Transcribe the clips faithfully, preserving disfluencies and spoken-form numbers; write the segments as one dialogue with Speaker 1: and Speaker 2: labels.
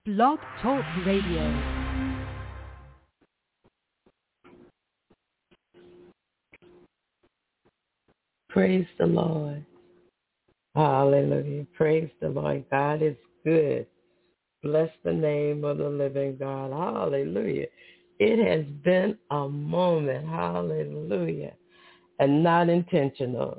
Speaker 1: Blog Talk Radio.
Speaker 2: Praise the Lord. Hallelujah. Praise the Lord. God is good. Bless the name of the living God. Hallelujah. It has been a moment. Hallelujah. And not intentional.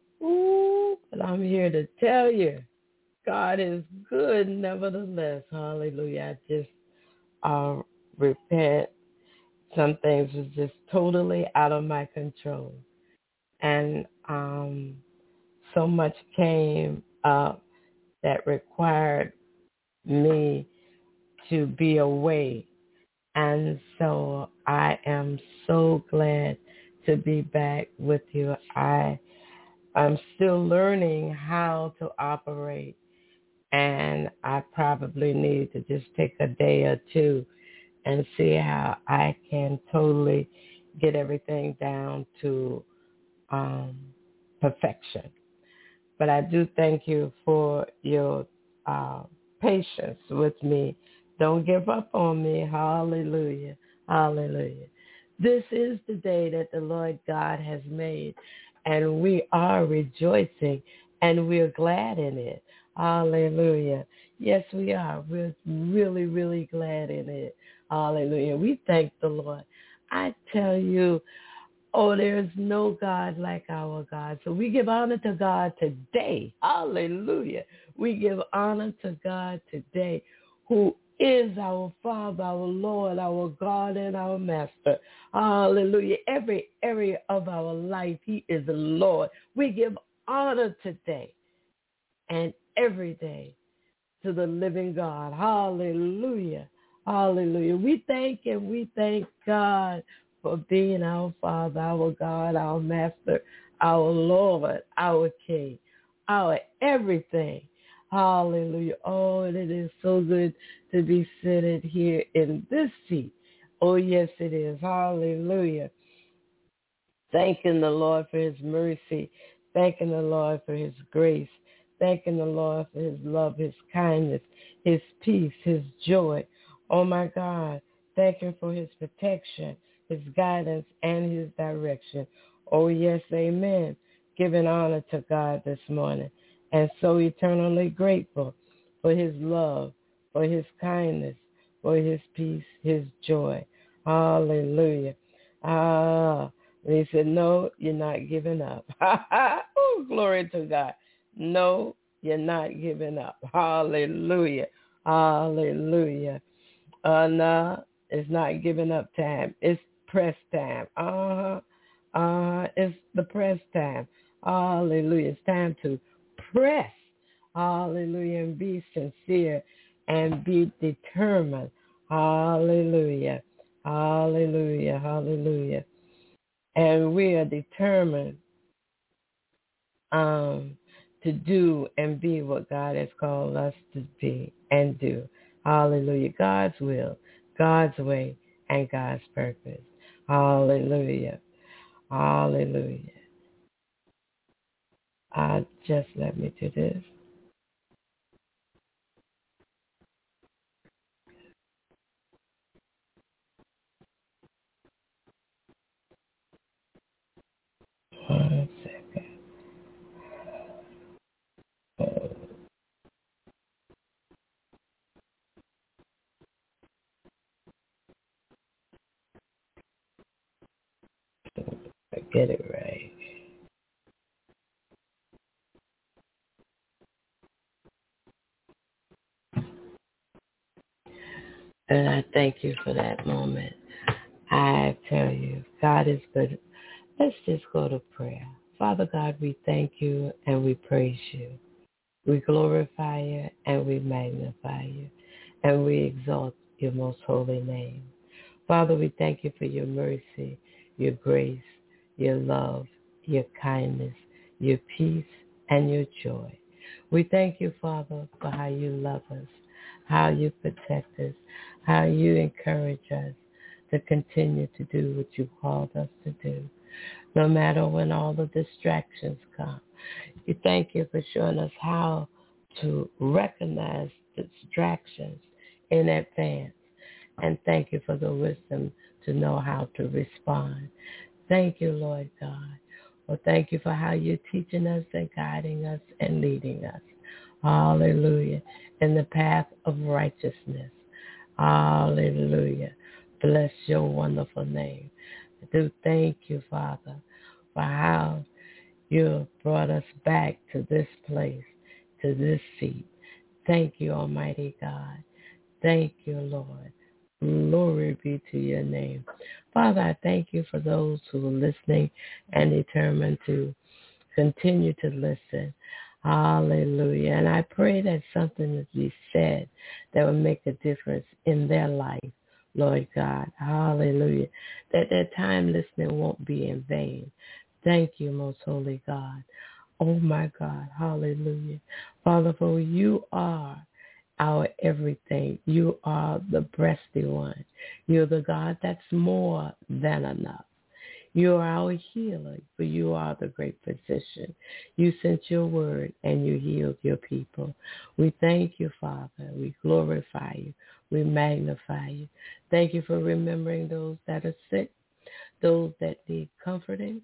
Speaker 2: Ooh, but I'm here to tell you, God is good nevertheless. Hallelujah. I just uh, repent. Some things was just totally out of my control. And um, so much came up that required me to be away. And so I am so glad to be back with you. I, I'm still learning how to operate, and I probably need to just take a day or two and see how I can totally get everything down to um, perfection. But I do thank you for your uh, patience with me. Don't give up on me. Hallelujah. Hallelujah. This is the day that the Lord God has made, and we are rejoicing, and we're glad in it. Hallelujah. Yes, we are. We're really, really glad in it. Hallelujah. We thank the Lord. I tell you, oh, there's no God like our God. So we give honor to God today. Hallelujah. We give honor to God today, who is our Father, our Lord, our God, and our Master. Hallelujah. Every area of our life, he is the Lord. We give honor today and every day to the living God. Hallelujah. Hallelujah. We thank and we thank God for being our Father, our God, our Master, our Lord, our King, our everything. Hallelujah. Oh, and it is so good to be seated here in this seat. Oh, yes, it is. Hallelujah. Thanking the Lord for his mercy. Thanking the Lord for his grace. Thanking the Lord for his love, his kindness, his peace, his joy. Oh, my God. Thank him for his protection, his guidance, and his direction. Oh, yes, amen. Giving honor to God this morning. And so eternally grateful for his love, for his kindness, for his peace, his joy. Hallelujah. Ah, and he said, no, you're not giving up. Oh, glory to God. No, you're not giving up. Hallelujah. Hallelujah. Uh, no, it's not giving up time. It's press time. Uh-huh. Uh, it's the press time. Hallelujah. It's time to press. Hallelujah. And be sincere and be determined. Hallelujah. Hallelujah. Hallelujah. And we are determined um, to do and be what God has called us to be and do. Hallelujah. God's will, God's way, and God's purpose. Hallelujah. Hallelujah. Uh, just let me do this. One second. Oh, I get it right. And I thank you for that moment. I tell you, God is good. Let's just go to prayer. Father God, we thank you and we praise you. We glorify you and we magnify you, and we exalt your most holy name. Father, we thank you for your mercy, your grace, your love, your kindness, your peace, and your joy. We thank you, Father, for how you love us, how you protect us, how you encourage us to continue to do what you called us to do, no matter when all the distractions come. We thank you for showing us how to recognize distractions in advance. And thank you for the wisdom to know how to respond. Thank you, Lord God. Well, thank you for how you're teaching us and guiding us and leading us. Hallelujah. In the path of righteousness. Hallelujah. Bless your wonderful name. I do thank you, Father, for how you brought us back to this place, to this seat. Thank you, Almighty God. Thank you, Lord. Glory be to your name. Father, I thank you for those who are listening and determined to continue to listen. Hallelujah. And I pray that something will be said that will make a difference in their life, Lord God. Hallelujah. That their time listening won't be in vain. Thank you, most holy God. Oh, my God. Hallelujah. Father, for you are our everything. You are the breasty one. You're the God that's more than enough. You are our healer, for you are the great physician. You sent your word and you healed your people. We thank you, Father. We glorify you. We magnify you. Thank you for remembering those that are sick, those that need comforting.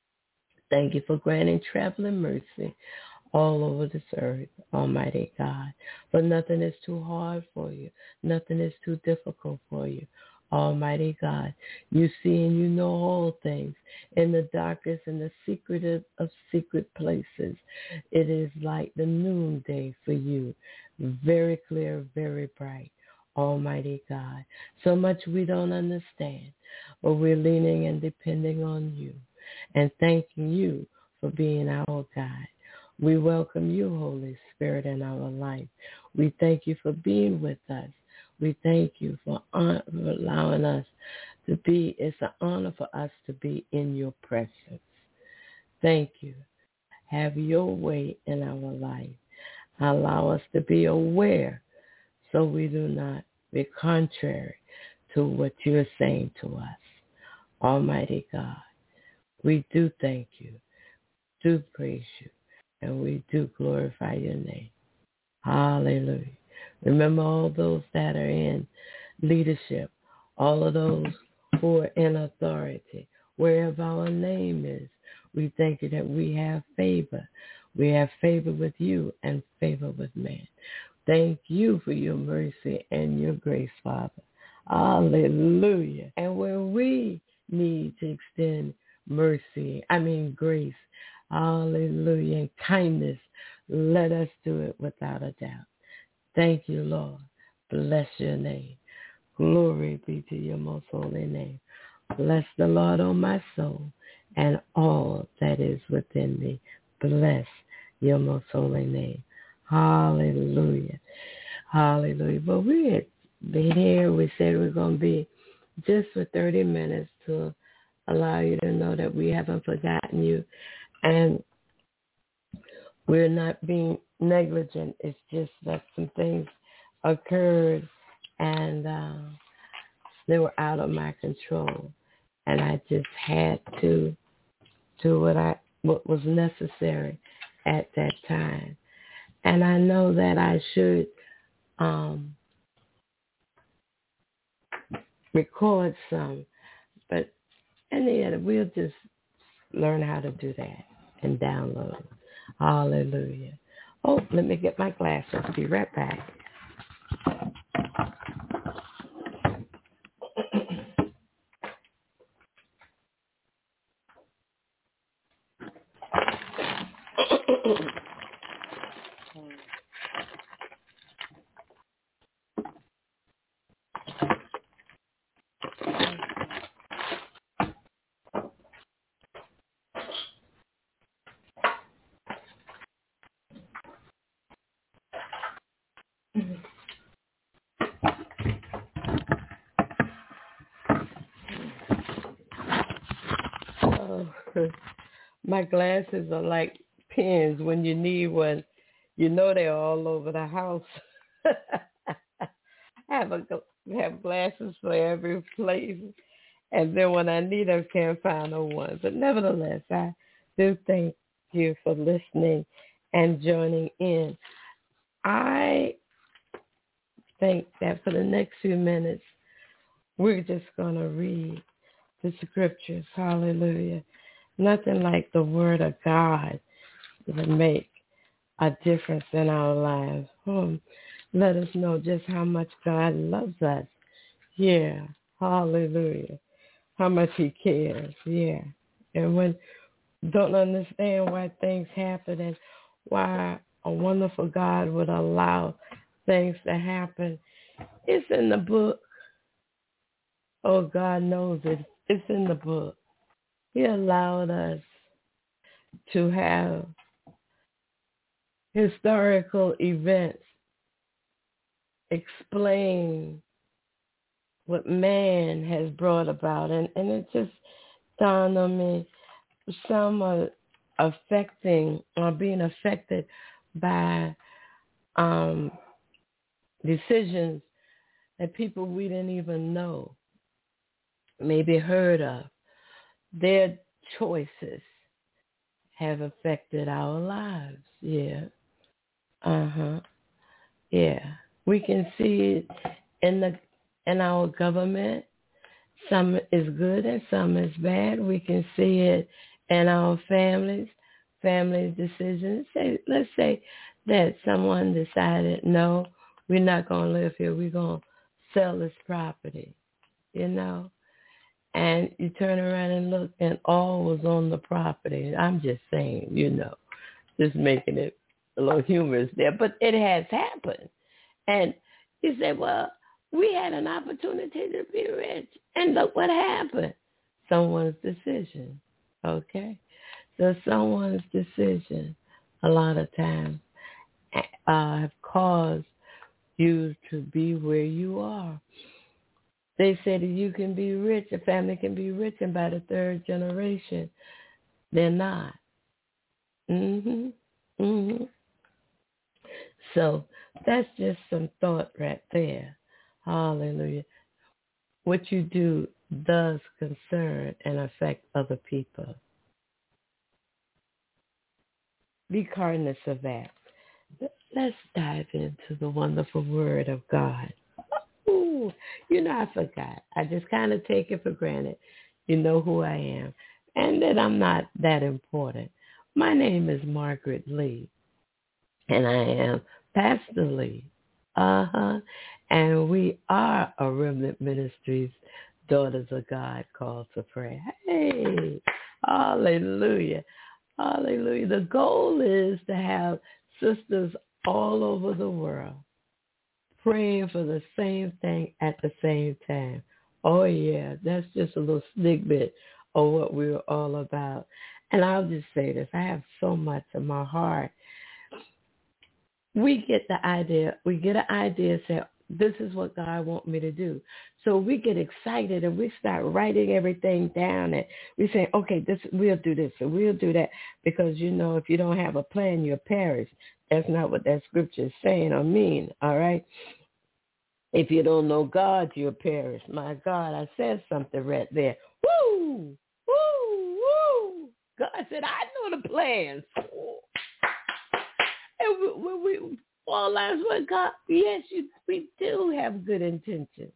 Speaker 2: Thank you for granting traveling mercy all over this earth, Almighty God. For nothing is too hard for you. Nothing is too difficult for you. Almighty God, you see and you know all things. In the darkest and the secret of secret places, it is like the noonday for you. Very clear, very bright. Almighty God. So much we don't understand, but we're leaning and depending on you and thanking you for being our guide. We welcome you, Holy Spirit, in our life. We thank you for being with us. We thank you for, for allowing us to be. It's an honor for us to be in your presence. Thank you. Have your way in our life. Allow us to be aware so we do not be contrary to what you're saying to us. Almighty God, we do thank you, do praise you, and we do glorify your name. Hallelujah. Remember all those that are in leadership, all of those who are in authority, wherever our name is. We thank you that we have favor. We have favor with you and favor with man. Thank you for your mercy and your grace, Father. Hallelujah. And when we need to extend mercy, I mean grace, hallelujah, and kindness, let us do it without a doubt. Thank you, Lord. Bless your name. Glory be to your most holy name. Bless the Lord, O my soul, and all that is within me. Bless your most holy name. Hallelujah. Hallelujah. But we had been here. We said we're going to be just for thirty minutes to allow you to know that we haven't forgotten you. And we're not being negligent. It's just that some things occurred and uh, they were out of my control. And I just had to do what I what was necessary at that time. And I know that I should um, record some, but in the end, we'll just learn how to do that and download. Hallelujah. Oh, let me get my glasses. I'll be right back. Oh, my glasses are like pins when you need one. You know they're all over the house. I have a have glasses for every place, and then when I need them, can't find no one. But nevertheless, I do thank you for listening and joining in. I think that for the next few minutes, we're just going to read the scriptures. Hallelujah. Nothing like the word of God to make a difference in our lives. Hmm. Let us know just how much God loves us. Yeah. Hallelujah. How much he cares. Yeah. And when don't understand why things happen and why a wonderful God would allow things to happen, it's in the book. Oh, God knows it. It's in the book. He allowed us to have historical events explain what man has brought about. And, and it just dawned on me, some are affecting or being affected by um, decisions that people we didn't even know, maybe heard of. Their choices have affected our lives. Yeah. Uh-huh. Yeah. We can see it in the in our government. Some is good and some is bad. We can see it in our families, family decisions. Say, let's say that someone decided, no, we're not going to live here. We're going to sell this property, you know. And you turn around and look, and all was on the property. I'm just saying, you know, just making it a little humorous there. But it has happened. And you say, well, we had an opportunity to be rich. And look what happened. Someone's decision, okay? So someone's decision a lot of times uh, have caused you to be where you are. They say that you can be rich, a family can be rich, and by the third generation, they're not. Mm-hmm. Mm-hmm. So that's just some thought right there. Hallelujah. What you do does concern and affect other people. Be cognizant of that. Let's dive into the wonderful word of God. Ooh, you know, I forgot. I just kind of take it for granted. You know who I am and that I'm not that important. My name is Margaret Lee, and I am Pastor Lee. Uh-huh. And we are a Remnant Ministries, Daughters of God, called to pray. Hey, hallelujah. Hallelujah. The goal is to have sisters all over the world praying for the same thing at the same time. Oh, yeah, that's just a little snippet of what we're all about. And I'll just say this. I have so much in my heart. We get the idea. We get an idea, say, this is what God wants me to do. So we get excited and we start writing everything down. And we say, okay, this we'll do this and we'll do that. Because, you know, if you don't have a plan, you'll perish. That's not what that scripture is saying or mean, all right? If you don't know God, you'll perish. My God, I said something right there. Woo! Woo! Woo! God said, I know the plans. And when we, we all lives with God, yes, you, we do have good intentions.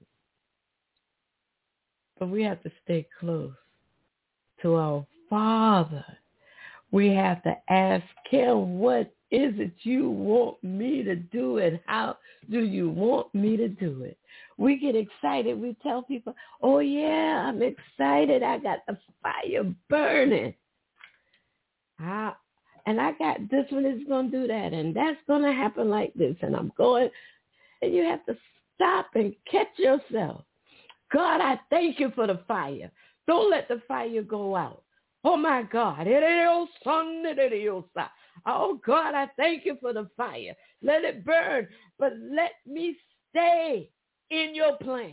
Speaker 2: But we have to stay close to our Father. We have to ask him, what is it you want me to do and how do you want me to do it? We get excited. We tell people, oh, yeah, I'm excited. I got the fire burning. I, and I got this one is going to do that, and that's going to happen like this, and I'm going. And you have to stop and catch yourself. God, I thank you for the fire. Don't let the fire go out. Oh, my God. Oh, God, I thank you for the fire. Let it burn, but let me stay in your plan.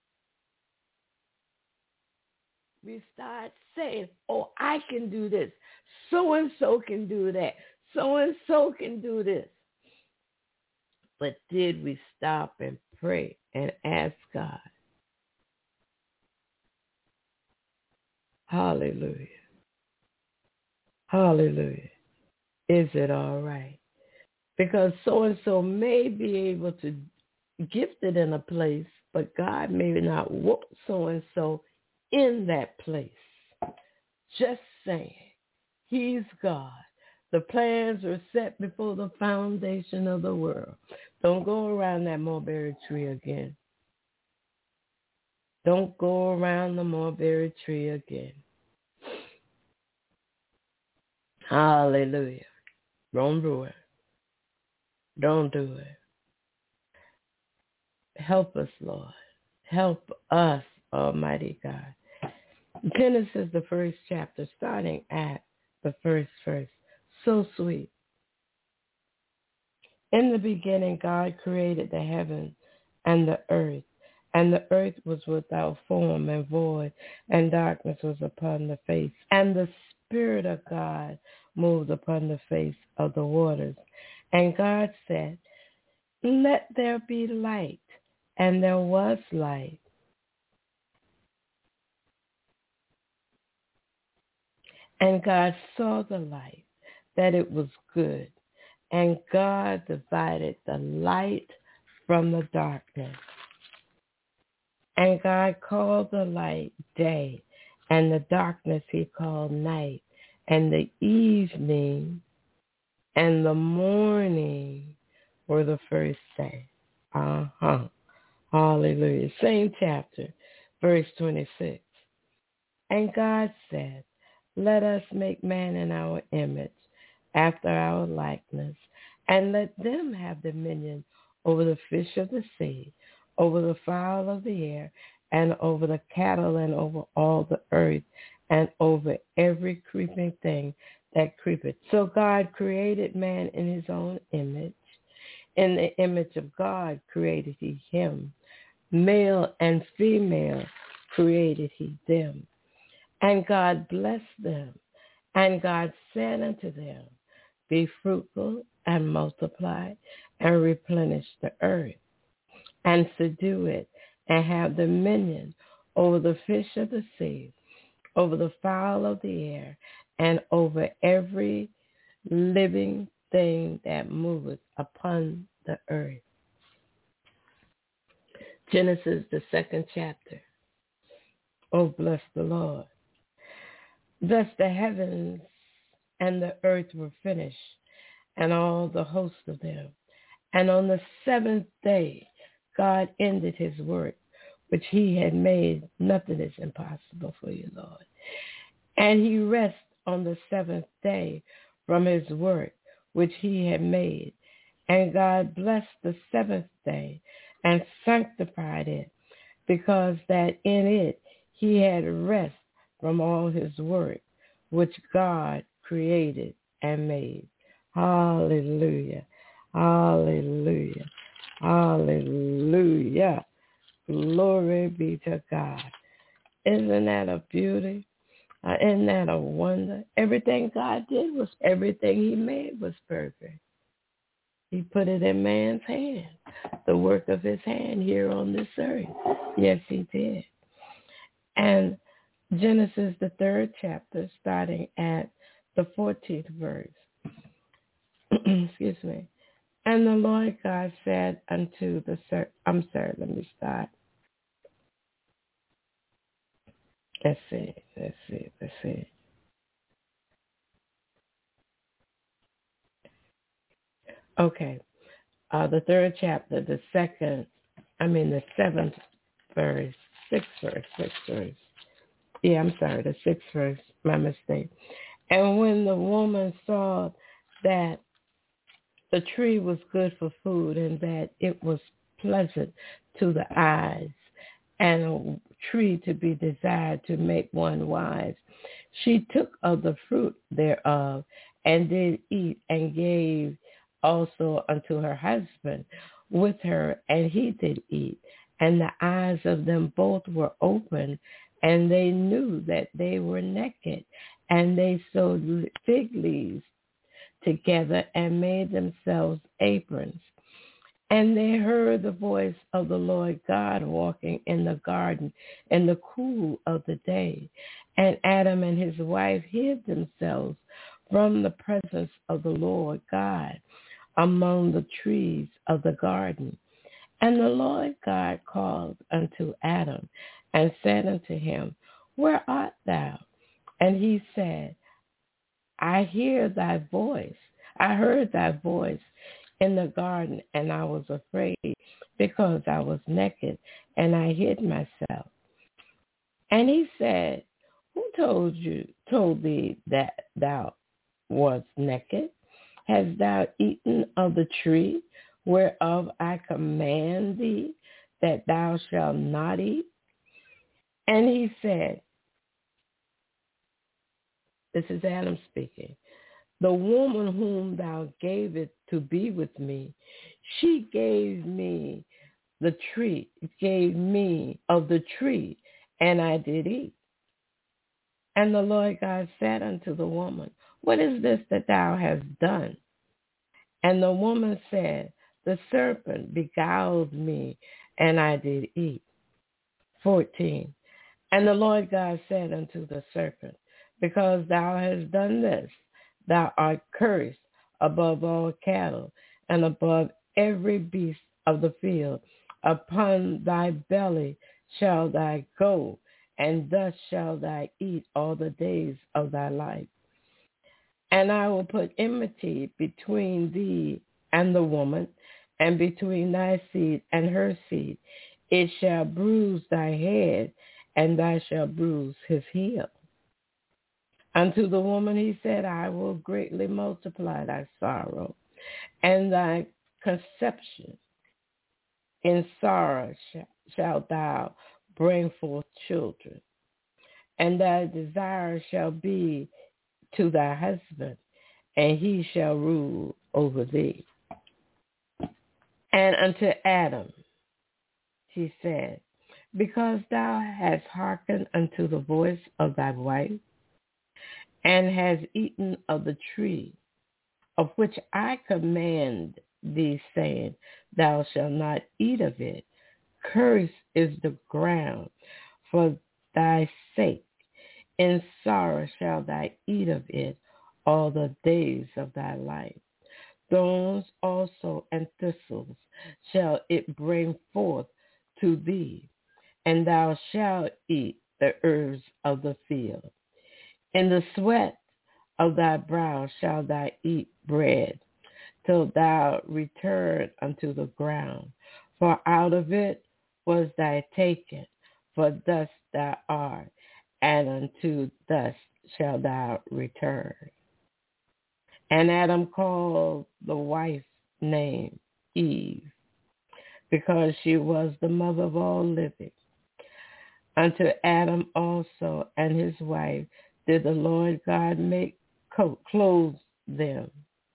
Speaker 2: We start saying, oh, I can do this. So-and-so can do that. So-and-so can do this. But did we stop and pray and ask God? Hallelujah. Hallelujah. Is it all right? Because so-and-so may be able to gifted in a place, but God may not want so-and-so in that place. Just saying, he's God. The plans were set before the foundation of the world. Don't go around that mulberry tree again. Don't go around the mulberry tree again. Hallelujah. Don't do it. Don't do it. Help us, Lord. Help us, Almighty God. Genesis, the first chapter, starting at the first verse. So sweet. In the beginning, God created the heavens and the earth, and the earth was without form and void, and darkness was upon the face. And the Spirit of God moved upon the face of the waters. And God said, let there be light. And there was light. And God saw the light, that it was good. And God divided the light from the darkness. And God called the light day, and the darkness he called night. And the evening and the morning were the first day. Uh-huh. Hallelujah. Same chapter, verse twenty-six. And God said, let us make man in our image, after our likeness, and let them have dominion over the fish of the sea, over the fowl of the air, and over the cattle, and over all the earth, and over every creeping thing that creepeth. So God created man in his own image. In the image of God created he him. Male and female created he them. And God blessed them. And God said unto them, be fruitful and multiply and replenish the earth and subdue it and have dominion over the fish of the sea, over the fowl of the air, and over every living thing that moveth upon the earth. Genesis, the second chapter. Oh, bless the Lord. Thus the heavens and the earth were finished, and all the host of them. And on the seventh day, God ended his work, which he had made. Nothing is impossible for you, Lord. And he rested on the seventh day from his work, which he had made. And God blessed the seventh day and sanctified it, because that in it he had rest from all his work, which God created and made. Hallelujah. Hallelujah. Hallelujah. Glory be to God. Isn't that a beauty? Uh, isn't that a wonder? Everything God did was, everything he made was perfect. He put it in man's hand, the work of his hand here on this earth. Yes, he did. And Genesis, the third chapter, starting at the fourteenth verse. Excuse me. And the Lord God said unto the, ser- I'm sorry, let me start. Let's see, let's see, let's see. Okay. Uh, the third chapter, the second, I mean the seventh verse, sixth verse, sixth verse. Yeah, I'm sorry, the sixth verse, my mistake. And when the woman saw that the tree was good for food, and that it was pleasant to the eyes, and a tree to be desired to make one wise, she took of the fruit thereof, and did eat, and gave also unto her husband with her, and he did eat. And the eyes of them both were open, and they knew that they were naked, and they sewed fig leaves together and made themselves aprons. And they heard the voice of the Lord God walking in the garden in the cool of the day. And Adam and his wife hid themselves from the presence of the Lord God among the trees of the garden. And the Lord God called unto Adam and said unto him, Where art thou? And he said, I hear thy voice. I heard thy voice in the garden, and I was afraid because I was naked, and I hid myself. And he said, Who told you, told thee that thou wast naked? Hast thou eaten of the tree whereof I command thee that thou shalt not eat? And he said, this is Adam speaking, the woman whom thou gavest to be with me, she gave me the tree, gave me of the tree, and I did eat. And the Lord God said unto the woman, What is this that thou hast done? And the woman said, The serpent beguiled me, and I did eat. fourteen. And the Lord God said unto the serpent, Because thou hast done this, thou art cursed above all cattle, and above every beast of the field. Upon thy belly shall thou go, and thus shall thou eat all the days of thy life. And I will put enmity between thee and the woman, and between thy seed and her seed. It shall bruise thy head, and thou shalt bruise his heel. Unto the woman he said, I will greatly multiply thy sorrow, and thy conception. In sorrow sh- shalt thou bring forth children, and thy desire shall be to thy husband, and he shall rule over thee. And unto Adam he said, Because thou hast hearkened unto the voice of thy wife, and hast eaten of the tree, of which I command thee, saying, Thou shalt not eat of it. Cursed is the ground for thy sake. In sorrow shalt thou eat of it all the days of thy life. Thorns also and thistles shall it bring forth to thee, and thou shalt eat the herbs of the field. In the sweat of thy brow shalt thou eat bread, till thou return unto the ground. For out of it was thou taken, for dust thou art, and unto dust shalt thou return. And Adam called the wife's name Eve, because she was the mother of all living. Unto Adam also and his wife did the Lord God make coat, clothe them.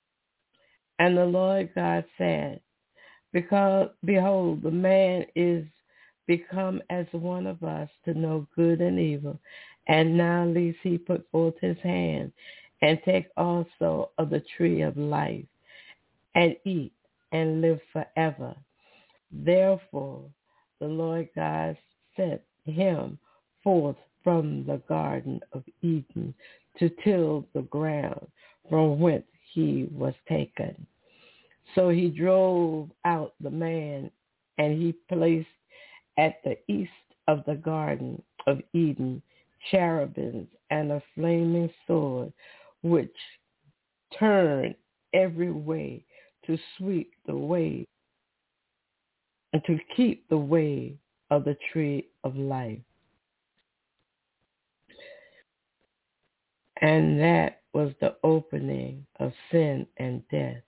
Speaker 2: And the Lord God said, Because, behold, the man is become as one of us to know good and evil. And now lest he put forth his hand and take also of the tree of life and eat and live forever. Therefore the Lord God sent him forth from the Garden of Eden to till the ground from whence he was taken. So he drove out the man, and he placed at the east of the Garden of Eden cherubims and a flaming sword, which turned every way to sweep the way and to keep the way of the tree of life. And that was the opening of sin and death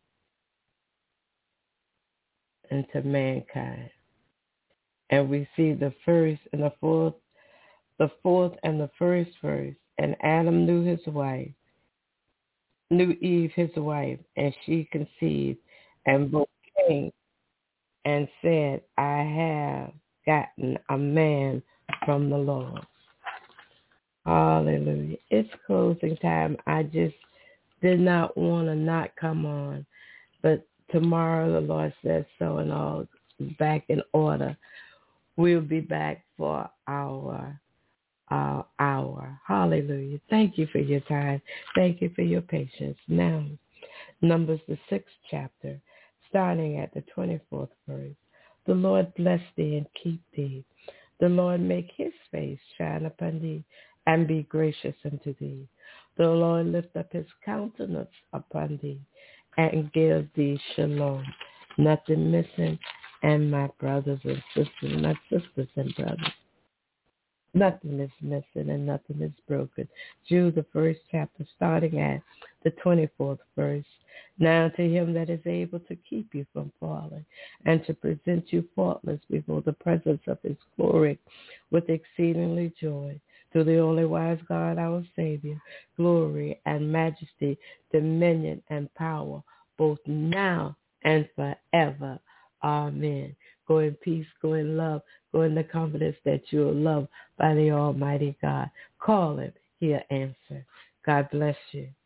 Speaker 2: into mankind. And we see the first and the fourth, the fourth and the first verse. And Adam knew his wife, knew Eve his wife, and she conceived and both came and said, I have gotten a man from the Lord. Hallelujah. It's closing time. I just did not want to not come on, but tomorrow the Lord says so, and all is back in order. We'll be back for our our hour. Hallelujah. Thank you for your time. Thank you for your patience. Now, Numbers, the sixth chapter, starting at the twenty-fourth verse. The Lord bless thee and keep thee. The Lord make his face shine upon thee and be gracious unto thee. The Lord lift up his countenance upon thee and give thee shalom. Nothing missing, and my brothers and sisters, my sisters and brothers, nothing is missing and nothing is broken. Jude, the first chapter, starting at the twenty-fourth verse. Now to him that is able to keep you from falling and to present you faultless before the presence of his glory with exceedingly joy. To the only wise God, our Savior, glory and majesty, dominion and power, both now and forever. Amen. Go in peace, go in love, go in the confidence that you are loved by the Almighty God. Call him, he'll answer. God bless you.